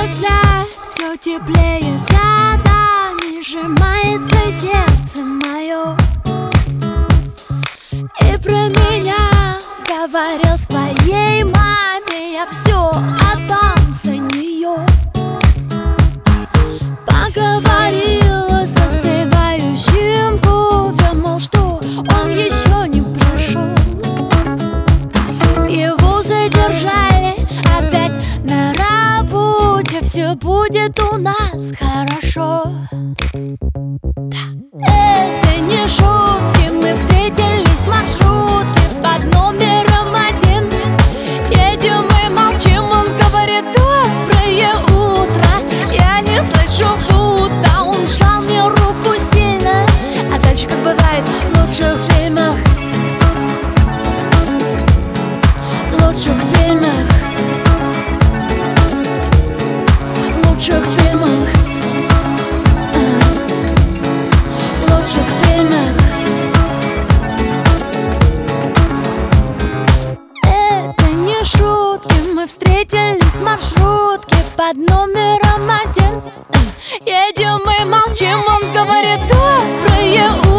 твой взгляд все теплее с годами сжимается сердце мое. И про меня говорил своей маме, я все отдам за нее. Поговорила с остывающим кофе, мол, что он еще не пришел. Его задержали опять на работе, все будет у нас хорошо. Это не шутки, мы встретились в маршрутке под номером 1. Едем и молчим, он говорит: доброе утро. Я не слышу, будто он сжал мне руку сильно. А дальше, как бывает в лучших фильмах, в лучших фильмах, в лучших фильмах, в лучших фильмах. Это не шутки, мы встретились в маршрутке под номером 1. Едем и молчим, он говорит: доброе утро.